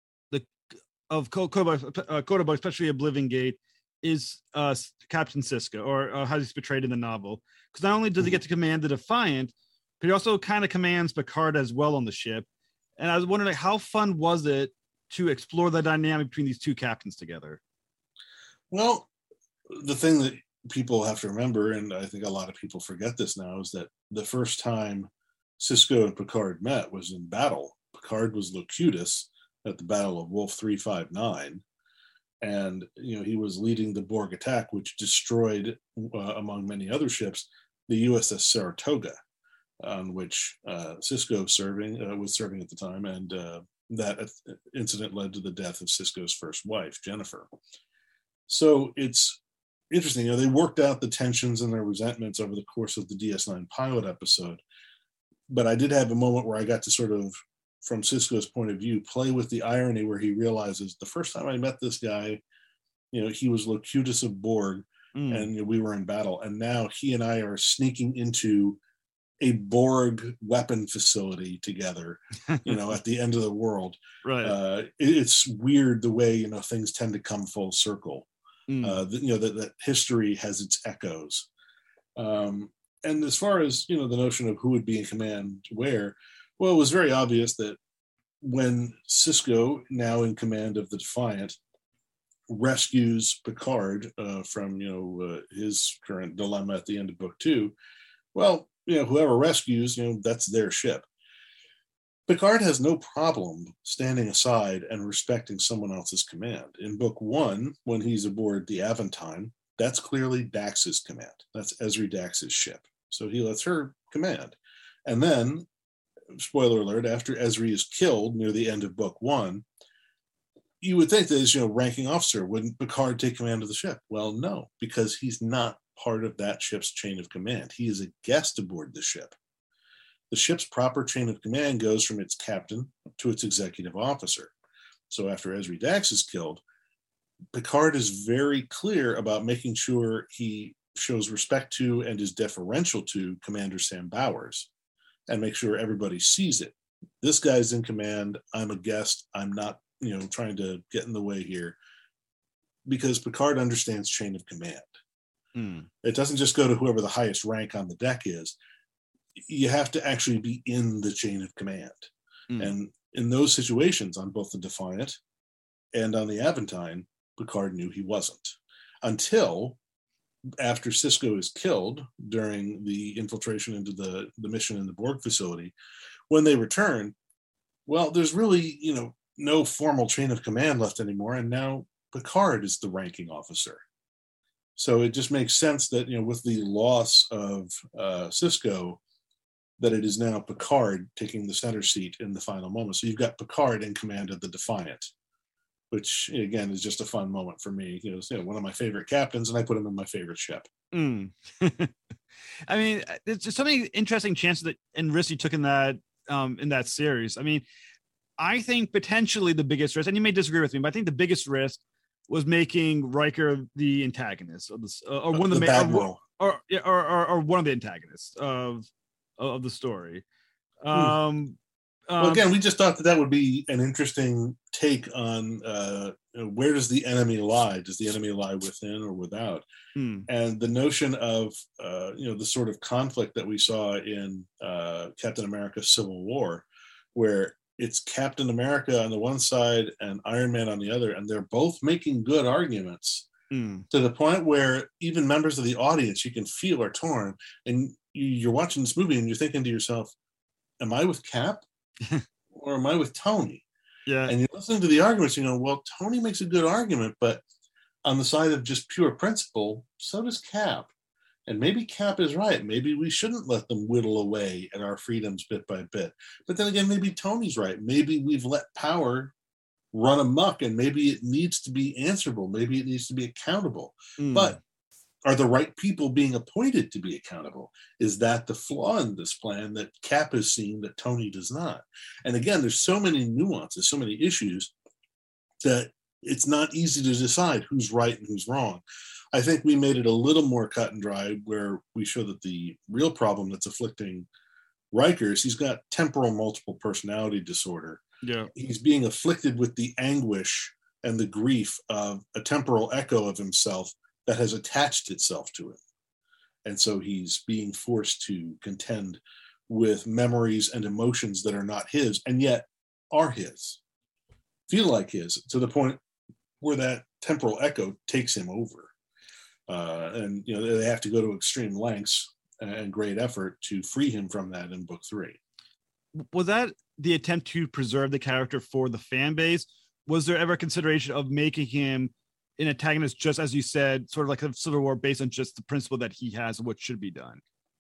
Speaker 1: of Coda, uh, Coda, especially Oblivion Gate, is uh, Captain Sisko, or uh, how he's portrayed in the novel. Because not only does he get to command the Defiant, but he also kind of commands Picard as well on the ship. And I was wondering, like, how fun was it to explore the dynamic between these two captains together?
Speaker 2: Well, the thing that people have to remember, and I think a lot of people forget this now, is that the first time Sisko and Picard met was in battle. Picard was Locutus at the Battle of Wolf three five nine, and you know he was leading the Borg attack, which destroyed, uh, among many other ships, the U S S Saratoga, on which uh, Sisko serving uh, was serving at the time, and uh, that incident led to the death of Sisko's first wife, Jennifer. So it's interesting, you know, they worked out the tensions and their resentments over the course of the D S nine pilot episode, but I did have a moment where I got to sort of, from Sisko's point of view, play with the irony where he realizes the first time I met this guy, you know, he was Locutus of Borg mm. and you know, we were in battle. And now he and I are sneaking into a Borg weapon facility together, you know, at the end of the world.
Speaker 1: Right.
Speaker 2: Uh, it, it's weird the way, you know, things tend to come full circle. Mm. Uh, the, you know, that, that history has its echoes. Um, and as far as, you know, the notion of who would be in command where, well, it was very obvious that when Sisko, now in command of the Defiant, rescues Picard uh, from, you know, uh, his current dilemma at the end of book two. Well, you know, whoever rescues, you know, that's their ship. Picard has no problem standing aside and respecting someone else's command. In book one, when he's aboard the Aventine, that's clearly Dax's command. That's Ezri Dax's ship. So he lets her command. And then, spoiler alert, after Ezri is killed near the end of book one, you would think that as, you know, ranking officer, wouldn't Picard take command of the ship? Well, no, because he's not part of that ship's chain of command. He is a guest aboard the ship. The ship's proper chain of command goes from its captain to its executive officer. So after Ezri Dax is killed, Picard is very clear about making sure he shows respect to and is deferential to Commander Sam Bowers and make sure everybody sees it. This guy's in command. I'm a guest. I'm not, you know, trying to get in the way here, because Picard understands chain of command. Mm. It doesn't just go to whoever the highest rank on the deck is. You have to actually be in the chain of command. Mm. And in those situations, on both the Defiant and on the Aventine, Picard knew he wasn't. Until after Sisko is killed during the infiltration into the, the mission in the Borg facility, when they return, well, there's really, you know, no formal chain of command left anymore. And now Picard is the ranking officer. So it just makes sense that, you know, with the loss of uh, Sisko, that it is now Picard taking the center seat in the final moment. So you've got Picard in command of the Defiant, which, again, is just a fun moment for me. You know, it's, you know, one of my favorite captains, and I put him in my favorite ship.
Speaker 1: Mm. I mean, there's just so many interesting chances that and risks you took in that um, in that series. I mean, I think potentially the biggest risk, and you may disagree with me, but I think the biggest risk was making Riker the antagonist, or, the, or one of the,
Speaker 2: the
Speaker 1: main,
Speaker 2: bad
Speaker 1: or, or, or, or, or one of the antagonists of of the story. Um,
Speaker 2: well,
Speaker 1: um,
Speaker 2: again, we just thought that that would be an interesting take on uh, where does the enemy lie? Does the enemy lie within or without? Hmm. And the notion of, uh, you know, the sort of conflict that we saw in uh, Captain America Civil War, where it's Captain America on the one side and Iron Man on the other, and they're both making good arguments hmm. to the point where even members of the audience you can feel are torn. And you're watching this movie and you're thinking to yourself, am I with Cap or am I with Tony?
Speaker 1: Yeah.
Speaker 2: And you're listening to the arguments, you know, well, Tony makes a good argument, but on the side of just pure principle, so does Cap. And maybe Cap is right. Maybe we shouldn't let them whittle away at our freedoms bit by bit. But then again, maybe Tony's right. Maybe we've let power run amok, and maybe it needs to be answerable. Maybe it needs to be accountable. Mm. But are the right people being appointed to be accountable? Is that the flaw in this plan that Cap is seeing that Tony does not? And again, there's so many nuances, so many issues that it's not easy to decide who's right and who's wrong. I think we made it a little more cut and dry, where we show that the real problem that's afflicting Riker is he's got temporal multiple personality disorder.
Speaker 1: Yeah.
Speaker 2: He's being afflicted with the anguish and the grief of a temporal echo of himself that has attached itself to him. And so he's being forced to contend with memories and emotions that are not his, and yet are his, feel like his, to the point where that temporal echo takes him over. Uh, and, you know, they have to go to extreme lengths and great effort to free him from that in book three.
Speaker 1: Was that the attempt to preserve the character for the fan base? Was there ever consideration of making him an antagonist, just as you said, sort of like a Civil War, based on just the principle that he has and what should be done?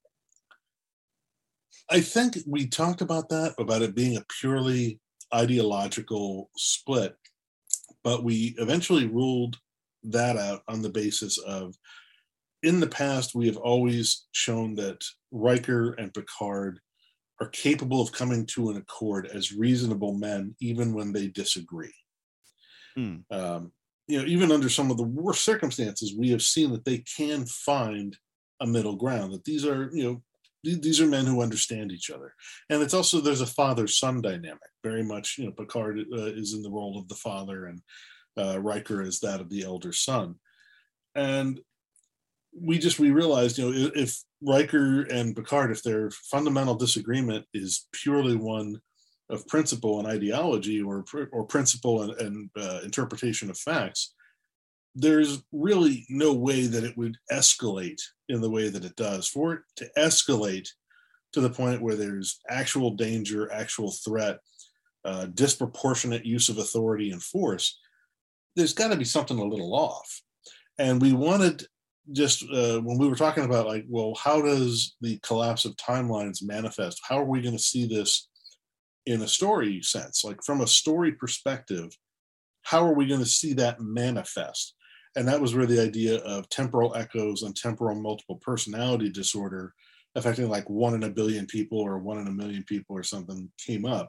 Speaker 2: I think we talked about that, about it being a purely ideological split, but we eventually ruled that out on the basis of, in the past, we have always shown that Riker and Picard are capable of coming to an accord as reasonable men, even when they disagree. Hmm. Um, you know, even under some of the worst circumstances, we have seen that they can find a middle ground, that these are, you know, th- these are men who understand each other. And it's also, there's a father-son dynamic, very much, you know, Picard uh, is in the role of the father, and uh, Riker is that of the elder son. And we just, we realized, you know, if Riker and Picard, if their fundamental disagreement is purely one of principle and ideology, or or principle and, and uh, interpretation of facts, there's really no way that it would escalate in the way that it does. For it to escalate to the point where there's actual danger, actual threat, uh, disproportionate use of authority and force, there's got to be something a little off. And we wanted just, uh, when we were talking about like, well, how does the collapse of timelines manifest? How are we going to see this in a story sense? Like from a story perspective, how are we going to see that manifest? And that was where the idea of temporal echoes and temporal multiple personality disorder affecting like one in a billion people or one in a million people or something came up.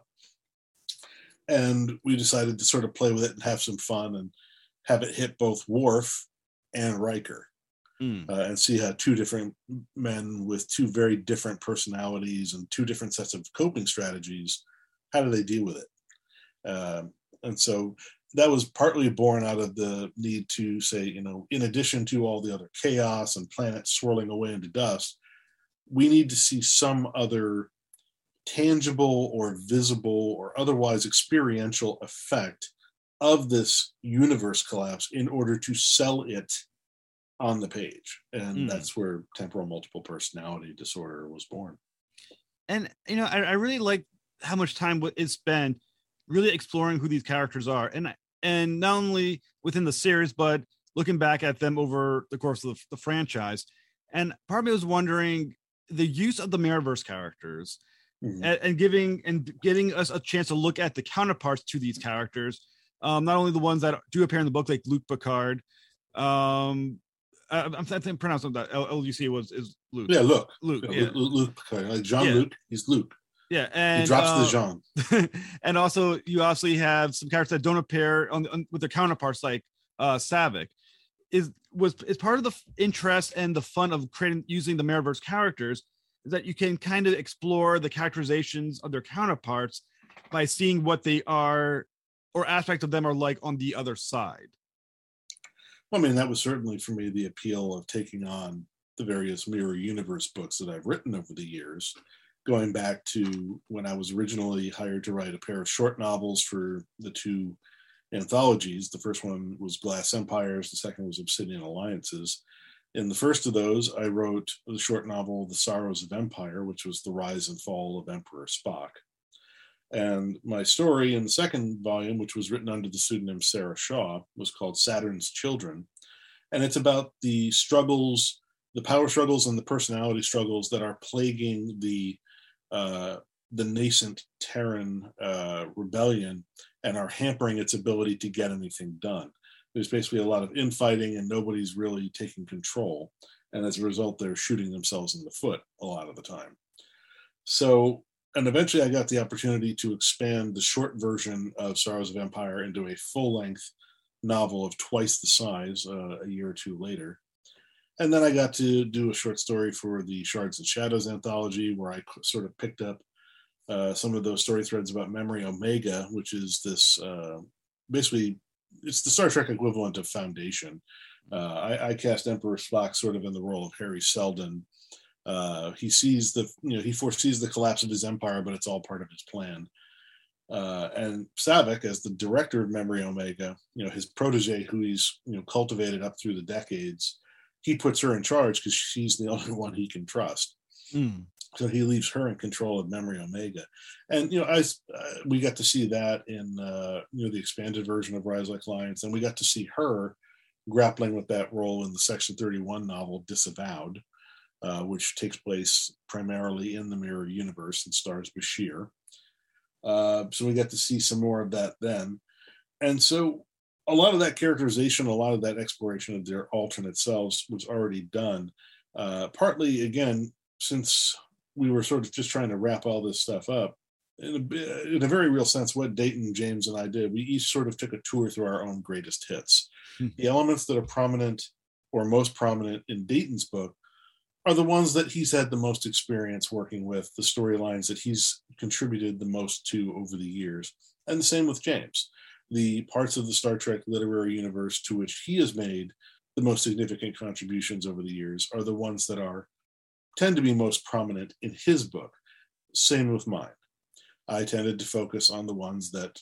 Speaker 2: And we decided to sort of play with it and have some fun and have it hit both Worf and Riker, mm. uh, and see how two different men with two very different personalities and two different sets of coping strategies, how do they deal with it? Um, and so that was partly born out of the need to say, you know, in addition to all the other chaos and planets swirling away into dust, we need to see some other tangible or visible or otherwise experiential effect of this universe collapse in order to sell it on the page. And mm. that's where temporal multiple personality disorder was born.
Speaker 1: And, you know, I, I really like how much time is spent really exploring who these characters are. And, and not only within the series, but looking back at them over the course of the, the franchise. And part of me was wondering the use of the Mirrorverse characters, mm-hmm. and, and giving and getting us a chance to look at the counterparts to these characters. Um, not only the ones that do appear in the book, like Luke Picard. Um, I, I'm I think pronounced that L U C was is Luke.
Speaker 2: Yeah, Luke.
Speaker 1: Luke.
Speaker 2: Yeah,
Speaker 1: yeah.
Speaker 2: Luke, Luke Picard, like Jean Luc. Yeah. He's Luke.
Speaker 1: Yeah, and
Speaker 2: he drops
Speaker 1: uh,
Speaker 2: the Jean.
Speaker 1: And also, you obviously have some characters that don't appear on, on with their counterparts, like uh, Saavik. Is was is part of the interest and the fun of creating using the Mirrorverse characters is that you can kind of explore the characterizations of their counterparts by seeing what they are or aspects of them are like on the other side.
Speaker 2: Well, I mean, that was certainly for me the appeal of taking on the various Mirror Universe books that I've written over the years, going back to when I was originally hired to write a pair of short novels for the two anthologies. The first one was Glass Empires, the second was Obsidian Alliances. In the first of those, I wrote the short novel The Sorrows of Empire, which was the rise and fall of Emperor Spock. And my story in the second volume, which was written under the pseudonym Sarah Shaw, was called Saturn's Children. And it's about the struggles, the power struggles and the personality struggles that are plaguing the uh, the nascent Terran uh, rebellion and are hampering its ability to get anything done. There's basically a lot of infighting and nobody's really taking control. And as a result, they're shooting themselves in the foot a lot of the time. So, and eventually I got the opportunity to expand the short version of Sorrows of Empire into a full-length novel of twice the size uh, a year or two later. And then I got to do a short story for the Shards and Shadows anthology, where I sort of picked up uh, some of those story threads about Memory Omega, which is this, uh, basically, it's the Star Trek equivalent of Foundation. Uh, I, I cast Emperor Spock sort of in the role of Harry Seldon. Uh, he sees the, you know, he foresees the collapse of his empire, but it's all part of his plan. Uh, and Saavik, as the director of Memory Omega, you know, his protege, who he's, you know, cultivated up through the decades, he puts her in charge because she's the only one he can trust. Mm. So he leaves her in control of Memory Omega. And, you know, I, uh, we got to see that in, uh, you know, the expanded version of Rise Like Lions. And we got to see her grappling with that role in the Section thirty-one novel, Disavowed, uh, which takes place primarily in the Mirror Universe and stars Bashir. Uh, so we got to see some more of that then. And so a lot of that characterization, a lot of that exploration of their alternate selves was already done. Uh, partly, again, since we were sort of just trying to wrap all this stuff up, in a, in a very real sense, what Dayton, James, and I did, we each sort of took a tour through our own greatest hits. Mm-hmm. The elements that are prominent or most prominent in Dayton's book are the ones that he's had the most experience working with, the storylines that he's contributed the most to over the years. And the same with James. The parts of the Star Trek literary universe to which he has made the most significant contributions over the years are the ones that are tend to be most prominent in his book. Same with mine. I tended to focus on the ones that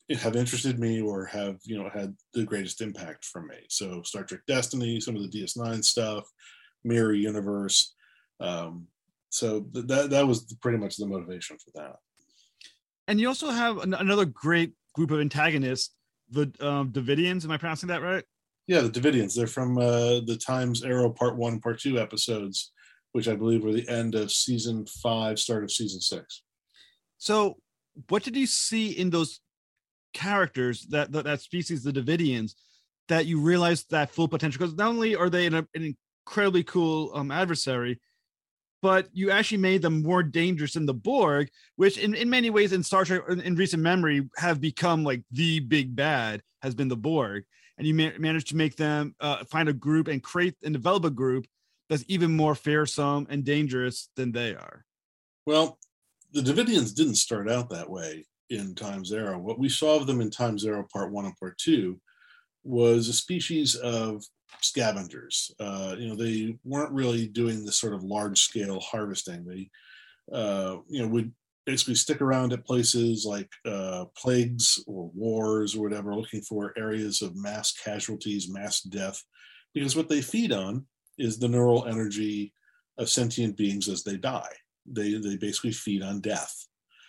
Speaker 2: have interested me or have, you know, had the greatest impact for me. So Star Trek Destiny, some of the D S nine stuff, Mirror Universe. Um, so th- that that was pretty much the motivation for that.
Speaker 1: And you also have an- another great group of antagonists, the um, Davidians. Am I pronouncing that right?
Speaker 2: Yeah, the Davidians. They're from uh, the Times Arrow Part One, Part Two episodes, which I believe were the end of season five, start of season six.
Speaker 1: So, what did you see in those characters, that that, that species, the Davidians, that you realized that full potential? Because not only are they an, an incredibly cool um, adversary, but you actually made them more dangerous than the Borg, which in, in many ways in Star Trek in, in recent memory have become like the big bad has been the Borg. And you ma- managed to make them uh, find a group and create and develop a group that's even more fearsome and dangerous than they are.
Speaker 2: Well, the Davidians didn't start out that way in Times Arrow. What we saw of them in Times Arrow Part One and Part Two was a species of scavengers. Uh, you know, they weren't really doing this sort of large-scale harvesting. They, uh, you know, would basically stick around at places like uh, plagues or wars or whatever, looking for areas of mass casualties, mass death, because what they feed on is the neural energy of sentient beings as they die. They they basically feed on death.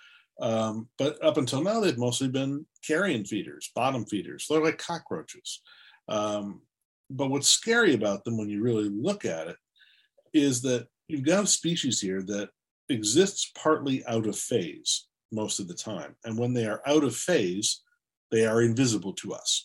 Speaker 2: Um, but up until now, they've mostly been carrion feeders, bottom feeders. They're like cockroaches. Um, but what's scary about them when you really look at it is that you've got a species here that exists partly out of phase most of the time. And when they are out of phase, they are invisible to us.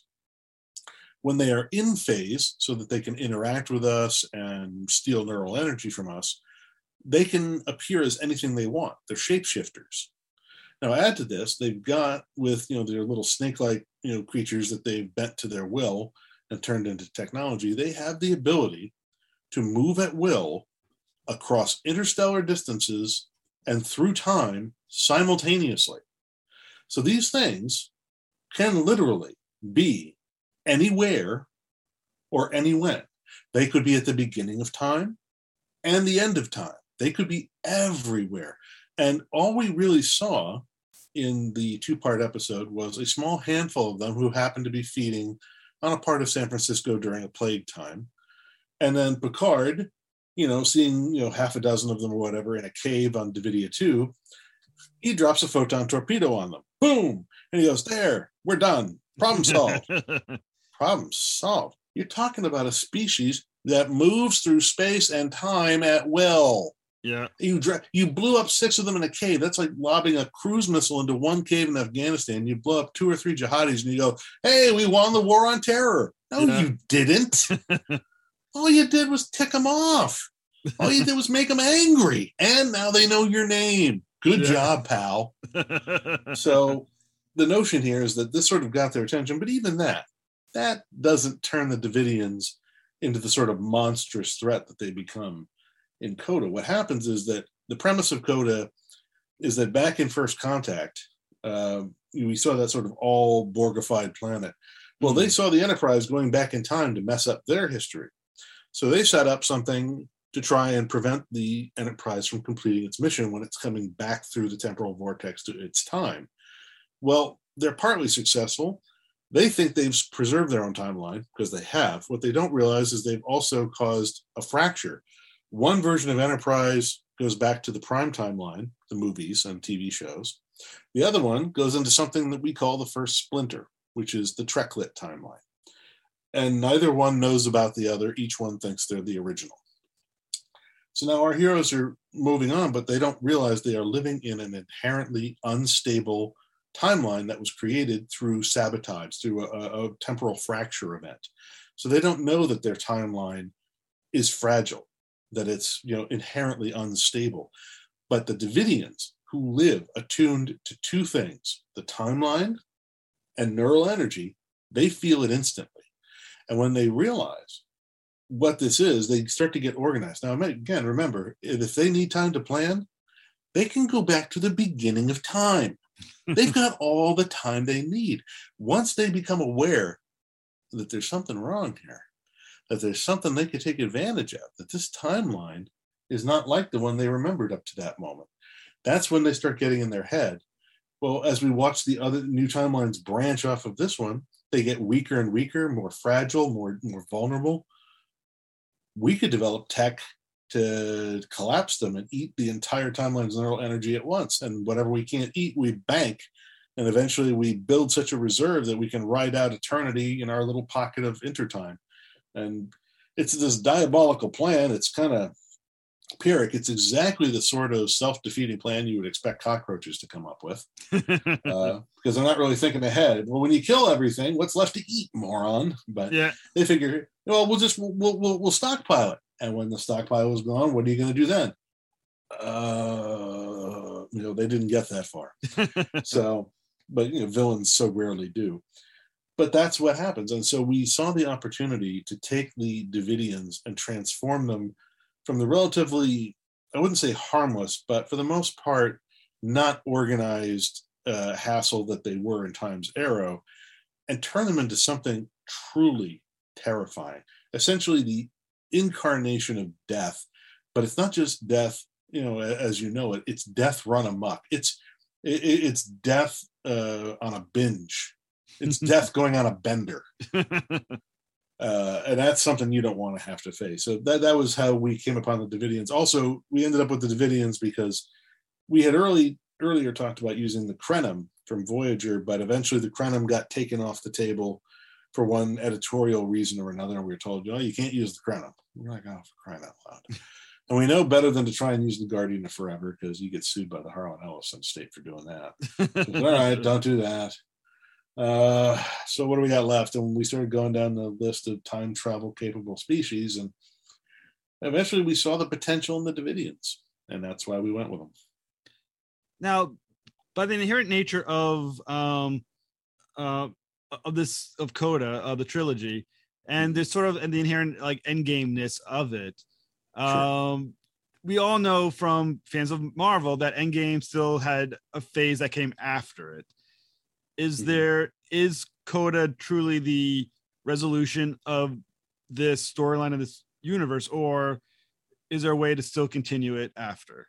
Speaker 2: When they are in phase, so that they can interact with us and steal neural energy from us, they can appear as anything they want. They're shapeshifters. Now, add to this, they've got with, you know, their little snake-like, you know, creatures that they've bent to their will and turned into technology, they have the ability to move at will across interstellar distances and through time simultaneously. So these things can literally be anywhere or anywhen. They could be at the beginning of time and the end of time. They could be everywhere. And all we really saw in the two-part episode was a small handful of them who happened to be feeding on a part of San Francisco during a plague time. And then Picard, you know, seeing, you know, half a dozen of them or whatever in a cave on Davidia two, he drops a photon torpedo on them. Boom! And he goes, there, we're done. Problem solved. Problem solved. You're talking about a species that moves through space and time at will.
Speaker 1: Yeah.
Speaker 2: You dra- you blew up six of them in a cave. That's like lobbing a cruise missile into one cave in Afghanistan. You blow up two or three jihadis and you go, hey, we won the war on terror. No, yeah. You didn't. All you did was tick them off. All you did was make them angry. And now they know your name. Good yeah. job, pal. So the notion here is that this sort of got their attention. But even that, that doesn't turn the Davidians into the sort of monstrous threat that they become in Coda. What happens is that the premise of Coda is that back in First Contact, uh, we saw that sort of all Borgified planet. Well, mm-hmm. they saw the Enterprise going back in time to mess up their history. So they set up something to try and prevent the Enterprise from completing its mission when it's coming back through the temporal vortex to its time. Well, they're partly successful. They think they've preserved their own timeline because they have. What they don't realize is they've also caused a fracture. One version of Enterprise goes back to the prime timeline, the movies and T V shows. The other one goes into something that we call the first splinter, which is the Treklit timeline. And neither one knows about the other. Each one thinks they're the original. So now our heroes are moving on, but they don't realize they are living in an inherently unstable timeline that was created through sabotage, through a, a temporal fracture event. So they don't know that their timeline is fragile, that it's, you know, inherently unstable. But the Davidians, who live attuned to two things, the timeline and neural energy, they feel it instantly. And when they realize what this is, they start to get organized. Now, again, remember, if they need time to plan, they can go back to the beginning of time. They've got all the time they need. Once they become aware that there's something wrong here, that there's something they could take advantage of, that this timeline is not like the one they remembered up to that moment, that's when they start getting in their head, Well, as we watch the other new timelines branch off of this one, they get weaker and weaker, more fragile, more more vulnerable. We could develop tech to collapse them and eat the entire timeline's neural energy at once. And whatever we can't eat, we bank. And eventually we build such a reserve that we can ride out eternity in our little pocket of intertime. And it's this diabolical plan. It's kind of Pyrrhic. It's exactly the sort of self-defeating plan you would expect cockroaches to come up with. uh, because they're not really thinking ahead. Well, when you kill everything, what's left to eat, moron? But yeah. They figure, well, we'll just, we'll, we'll, we'll stockpile it. And when the stockpile is gone, what are you going to do then? Uh, you know, they didn't get that far. So, but, you know, villains so rarely do. But that's what happens. And so we saw the opportunity to take the Davidians and transform them from the relatively, I wouldn't say harmless, but for the most part, not organized uh, hassle that they were in Time's Arrow, and turn them into something truly terrifying. Essentially the incarnation of death, but it's not just death, you know, as you know it, it's death run amok. It's it, it's death uh, on a binge. It's death going on a bender. Uh, and that's something you don't want to have to face. So that, that was how we came upon the Davidians. Also, we ended up with the Davidians because we had early earlier talked about using the Krenim from Voyager, but eventually the Krenim got taken off the table for one editorial reason or another. And we were told, you know, you can't use the Krenim. We're like, oh, for crying out loud. And we know better than to try and use the Guardian of Forever because you get sued by the Harlan Ellison state for doing that. So, all right, don't do that. Uh, so what do we got left? And we started going down the list of time travel capable species, and eventually we saw the potential in the Davidians, and that's why we went with them.
Speaker 1: Now, by the inherent nature of um, uh, of this of Coda, of the trilogy, and there's sort of and the inherent like endgameness of it, um, sure. We all know from fans of Marvel that Endgame still had a phase that came after it. Is mm-hmm. there is Coda truly the resolution of this storyline of this universe, or is there a way to still continue it after?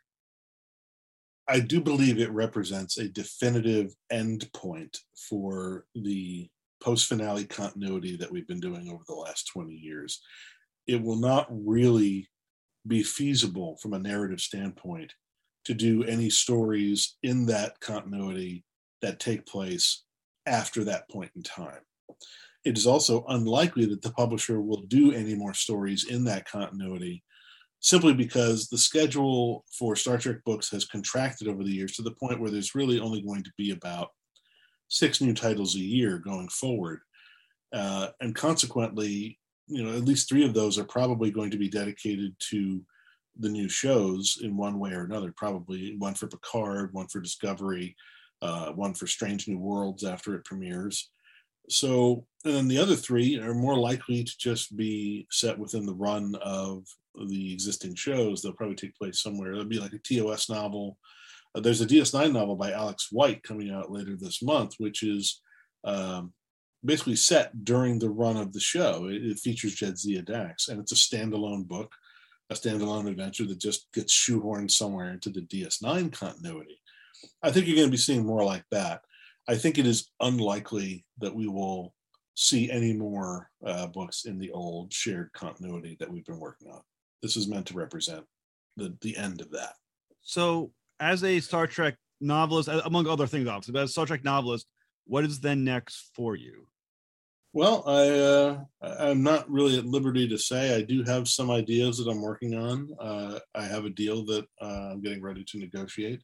Speaker 2: I do believe it represents a definitive end point for the post-finale continuity that we've been doing over the last twenty years. It will not really be feasible from a narrative standpoint to do any stories in that continuity that take place after that point in time. It is also unlikely that the publisher will do any more stories in that continuity, simply because the schedule for Star Trek books has contracted over the years to the point where there's really only going to be about six new titles a year going forward. Uh, and consequently, you know, at least three of those are probably going to be dedicated to the new shows in one way or another, probably one for Picard, one for Discovery, uh, one for Strange New Worlds after it premieres. So, and then the other three are more likely to just be set within the run of the existing shows. They'll probably take place somewhere. It'll be like a T O S novel. Uh, there's a D S nine novel by Alex White coming out later this month, which is um, basically set during the run of the show. It, it features Jadzia Dax, and it's a standalone book, a standalone adventure that just gets shoehorned somewhere into the D S nine continuity. I think you're going to be seeing more like that. I think it is unlikely that we will see any more uh, books in the old shared continuity that we've been working on. This is meant to represent the, the end of that.
Speaker 1: So as a Star Trek novelist, among other things, obviously, but as a Star Trek novelist, what is then next for you?
Speaker 2: Well, I, uh, I'm not really at liberty to say. I do have some ideas that I'm working on. Uh, I have a deal that uh, I'm getting ready to negotiate.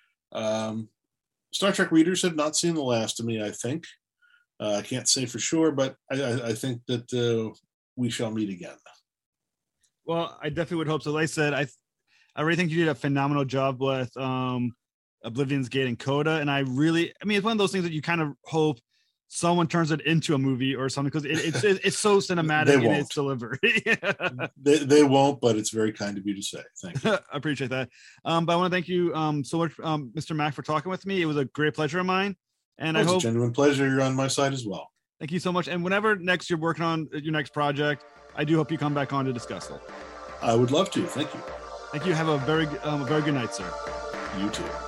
Speaker 2: Um, Star Trek readers have not seen the last of me, I think. Uh, I can't say for sure, but I, I, I think that uh, we shall meet again.
Speaker 1: Well, I definitely would hope so. Like I said, I I really think you did a phenomenal job with um, Oblivion's Gate and Coda, and I really, I mean, it's one of those things that you kind of hope someone turns it into a movie or something, because it, it's it, it's so cinematic in its delivery.
Speaker 2: they, they won't, but it's very kind of you to say. Thank you.
Speaker 1: I appreciate that. Um, but I want to thank you um, so much, um, Mister Mack, for talking with me. It was a great pleasure of mine. And
Speaker 2: it was
Speaker 1: I hope,
Speaker 2: a genuine pleasure. You're on my side as well.
Speaker 1: Thank you so much. And whenever next you're working on your next project, I do hope you come back on to discuss it.
Speaker 2: I would love to. Thank you.
Speaker 1: Thank you. Have a very, um, a very good night, sir.
Speaker 2: You too.